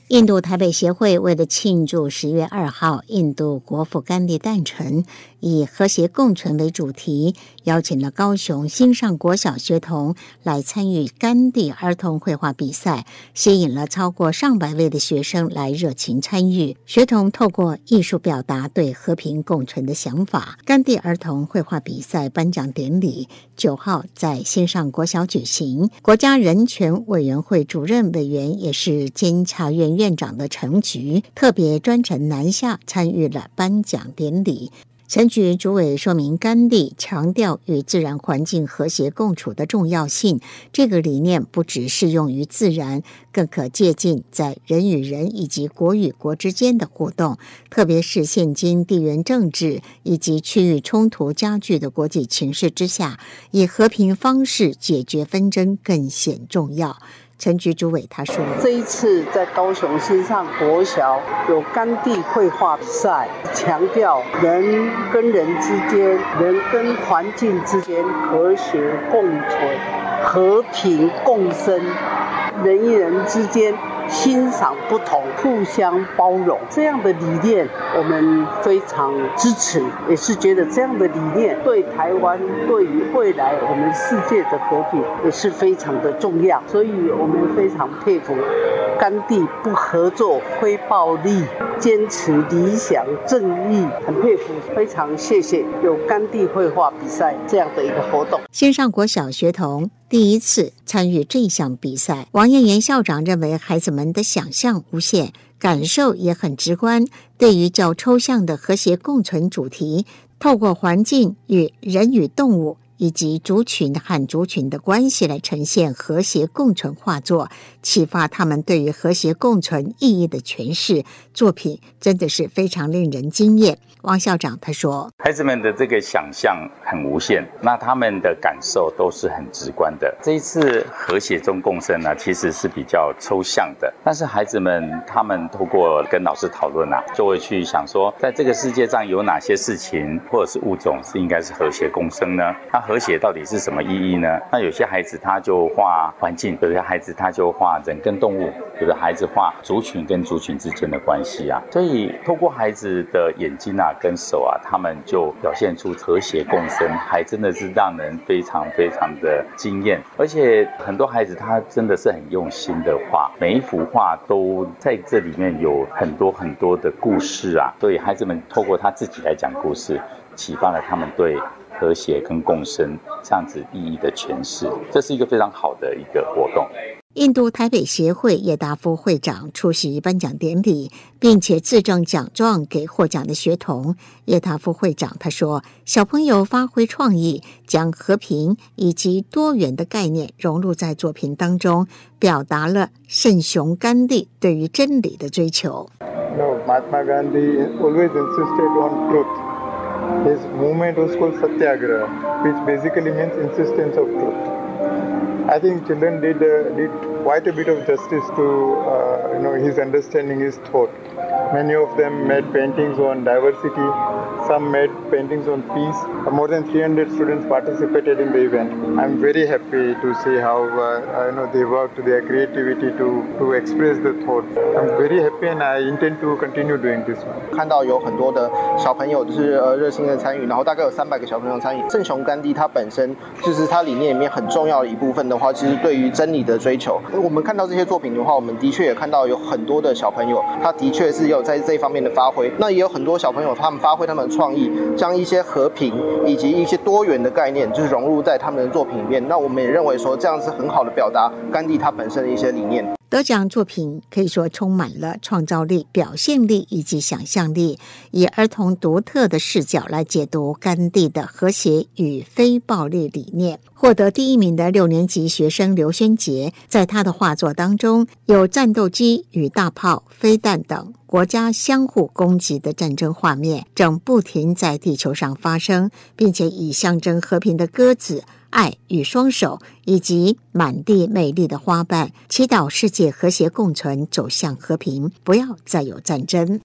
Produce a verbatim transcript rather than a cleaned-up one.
印度台北协会为了庆祝十月二号印度国父甘地诞辰，以和谐共存为主题，邀请了高雄新上国小学童来参与甘地儿童绘画比赛，吸引了超过上百位的学生来热情参与。学童透过艺术表达对和平共存的想法。甘地儿童绘画比赛颁奖典礼九号在新上国小举行，国家人权委员会主任委员也是监察院院长的陈菊特别专程南下参与了颁奖典礼。陈菊主委说明，甘地强调与自然环境和谐共处的重要性，这个理念不只适用于自然，更可借鉴在人与人以及国与国之间的互动，特别是现今地缘政治以及区域冲突加剧的国际情势之下，以和平方式解决纷争更显重要。陈菊主委他说， 这一次在高雄新上国小有甘地绘画比赛，强调人跟人之间、人跟环境之间和谐共存、和平共生，人与人之间欣赏不同，互相包容，这样的理念我们非常支持，也是觉得这样的理念对台湾、对于未来我们世界的和平也是非常的重要，所以我们非常佩服甘地不合作、非暴力、坚持理想、正义，很佩服，非常谢谢有甘地绘画比赛这样的一个活动。 新上国小学童第一次参与这项比赛，王燕妍校长认为孩子们的想象无限，感受也很直观，对于较抽象的和谐共存主题，透过环境与人与动物以及族群和族群的关系来呈现和谐共存画作，启发他们对于和谐共存意义的诠释，作品真的是非常令人惊艳。王校长他说， 孩子们的这个想象很无限，那他们的感受都是很直观的。这一次和谐中共生呢，其实是比较抽象的，但是孩子们他们透过跟老师讨论啊，就会去想说，在这个世界上有哪些事情或者是物种是应该是和谐共生呢？那和谐到底是什么意义呢？那有些孩子他就画环境，有些孩子他就画人跟动物，有的孩子画族群跟族群之间的关系啊。所以透过孩子的眼睛啊跟手啊，他们就表现出和谐共生，还真的是让人非常非常的惊艳。而且很多孩子他真的是很用心的画，每一幅画都在这里面有很多很多的故事啊。所以孩子们透过他自己来讲故事，启发了他们对和谐跟共生这样子意义的诠释，这是一个非常好的一个活动。 印度台北协会叶达夫会长出席颁奖典礼，并且自赠奖状给获奖的学童。叶达夫会长他说，小朋友发挥创意，将和平以及多元的概念融入在作品当中，表达了圣雄甘地对于真理的追求。 No, Mahatma Gandhi always insisted on truth. His movement was called Satyagraha, which basically means insistence of truth. I think children did uh, did quite a bit of justice to uh, you know his understanding, his thought. Many of them made paintings on diversity. Some made paintings on peace. More than three hundred students participated in the event. I'm very happy to see how uh, you know they worked their creativity to to express the thought. I'm very happy and I intend to continue doing this one. 看到有很多的小朋友就是呃热心的参与，然后大概有三百个小朋友参与。圣雄甘地他本身就是他理念里面很重要的一部分的话，其实对于真理的追求，我们看到这些作品的话，我们的确也看到有很多的小朋友，他的确是有在这一方面的发挥。那也有很多小朋友，他们发挥他们的创意，将一些和平以及一些多元的概念，就是融入在他们的作品里面。那我们也认为说，这样是很好的表达甘地他本身的一些理念。 得奖作品可以说充满了创造力、表现力以及想象力，以儿童独特的视角来解读甘地的和谐与非暴力理念。获得第一名的六年级学生刘轩杰，在他的画作当中有战斗机与大炮、飞弹等国家相互攻击的战争画面正不停在地球上发生，并且以象征和平的鸽子、爱与双手以及满地美丽的花瓣，祈祷世界和谐共存，走向和平，不要再有战争。